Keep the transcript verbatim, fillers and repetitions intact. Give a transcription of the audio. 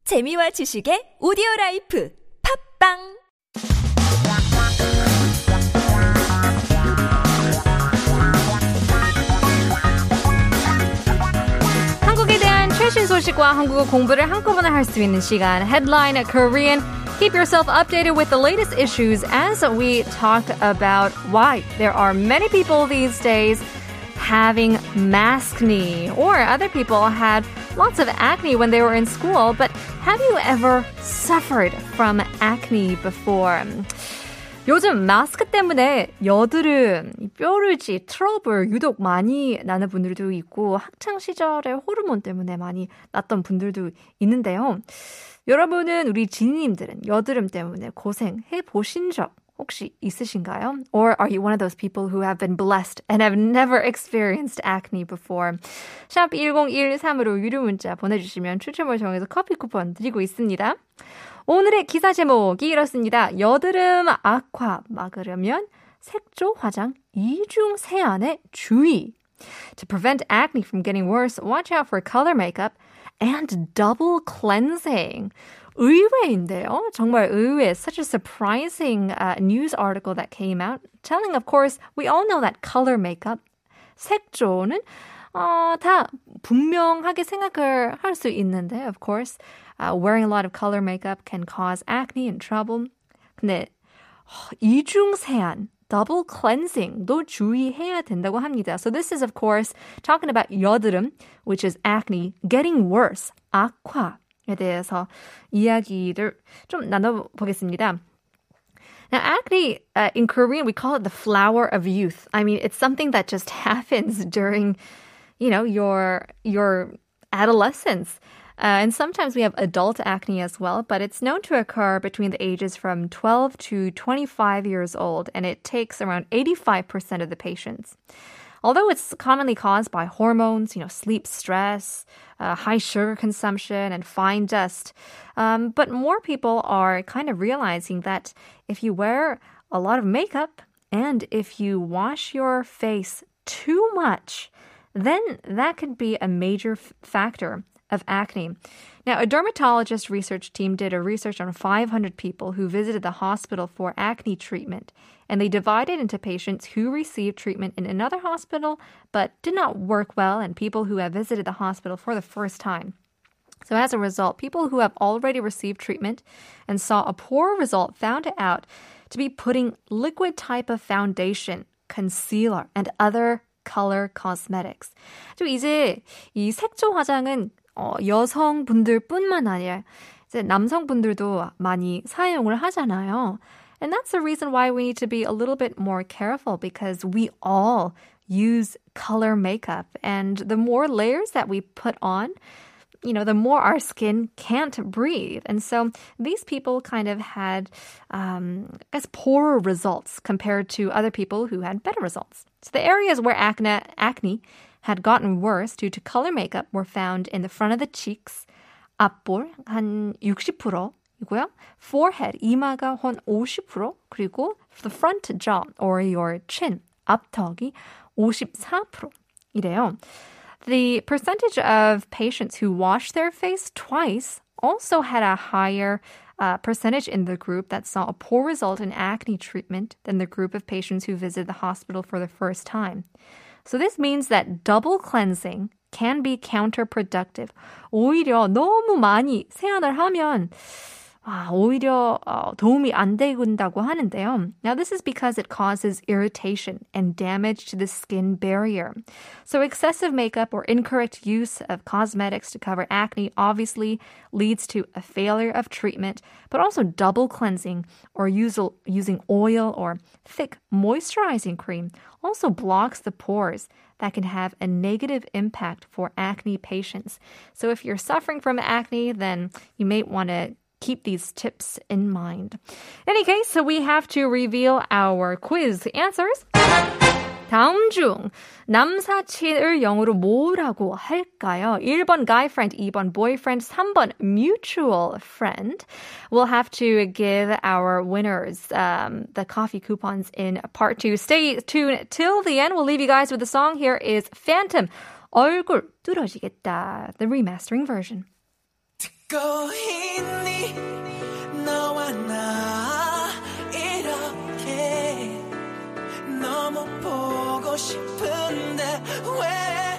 재미와 지식의 오디오라이프 팝빵 한국에 대한 최신 소식과 한국어 공부를 한꺼번에 할 수 있는 시간 Headline Korean. Keep yourself updated with the latest issues as we talk about why there are many people these days having maskne, or other people had lots of acne when they were in school. But have you ever suffered from acne before? 요즘 마스크 때문에 여드름, 뾰루지, 트러블 유독 많이 나는 분들도 있고 학창 시절에 호르몬 때문에 많이 났던 분들도 있는데요. 여러분은 우리 지니님들은 여드름 때문에 고생해 보신 적 혹시 있으신가요? Or are you one of those people who have been blessed and have never experienced acne before? 샵 일공일삼으로 유료 문자 보내주시면 추첨을 통해서 커피 쿠폰 드리고 있습니다. 오늘의 기사 제목이 이렇습니다. 여드름 악화 막으려면 색조 화장 이중 세안에 주의. To prevent acne from getting worse, watch out for color makeup and double cleansing. 의외인데요. 정말 의외. Such a surprising uh, news article that came out. Telling, of course, we all know that color makeup, 색조는 어, 다 분명하게 생각을 할 수 있는데, of course, uh, wearing a lot of color makeup can cause acne and trouble. 근데 어, 이중 세안, double cleansing도 주의해야 된다고 합니다. So this is, of course, talking about 여드름, which is acne, getting worse, 악화에 대해서 이야기를 좀 나눠보겠습니다. Now, acne, uh, in Korean, we call it the flower of youth. I mean, it's something that just happens during, you know, your your adolescence. Uh, and sometimes we have adult acne as well, but it's known to occur between the ages from twelve to twenty-five years old, and it takes around eighty-five percent of the patients. Although it's commonly caused by hormones, you know, sleep stress, uh, high sugar consumption, and fine dust, um, but more people are kind of realizing that if you wear a lot of makeup and if you wash your face too much, then that could be a major f- factor of acne. Now, a dermatologist research team did a research on five hundred people who visited the hospital for acne treatment, and they divided into patients who received treatment in another hospital but did not work well and people who have visited the hospital for the first time. So as a result, people who have already received treatment and saw a poor result found out to be putting liquid type of foundation, concealer, and other color cosmetics. 또 이제 이 색조 화장은 어, 여성분들뿐만 아니라 이제 남성분들도 많이 사용을 하잖아요. And that's the reason why we need to be a little bit more careful because we all use color makeup. And the more layers that we put on, you know, the more our skin can't breathe. And so these people kind of had, um, I guess, poorer results compared to other people who had better results. So the areas where acne, acne had gotten worse due to color makeup were found in the front of the cheeks, 앞볼 한 육십 퍼센트이고요. Forehead, 이마가 한 오십 퍼센트, 그리고 the front jaw or your chin, 앞턱이 오십사 퍼센트이래요. The percentage of patients who washed their face twice also had a higher uh, percentage in the group that saw a poor result in acne treatment than the group of patients who visited the hospital for the first time. So this means that double cleansing can be counterproductive. 오히려 너무 많이 세안을 하면 아, 오히려 어, 도움이 안 된다고 하는데요. Now this is because it causes irritation and damage to the skin barrier. So excessive makeup or incorrect use of cosmetics to cover acne obviously leads to a failure of treatment, but also double cleansing or use, using oil or thick moisturizing cream also blocks the pores that can have a negative impact for acne patients. So if you're suffering from acne, then you may want to keep these tips in mind. In any case, so we have to reveal our quiz answers. 다음 중 남사친을 영어로 뭐라고 할까요? 일 번 guy friend, 이 번 boyfriend, 삼 번 mutual friend. We'll have to give our winners um, the coffee coupons in part two. Stay tuned till the end. We'll leave you guys with the song. Here is Phantom, 얼굴 뚫어지겠다, the remastering version. Go ahead. 너와 나 이렇게 너무 보고 싶은데 왜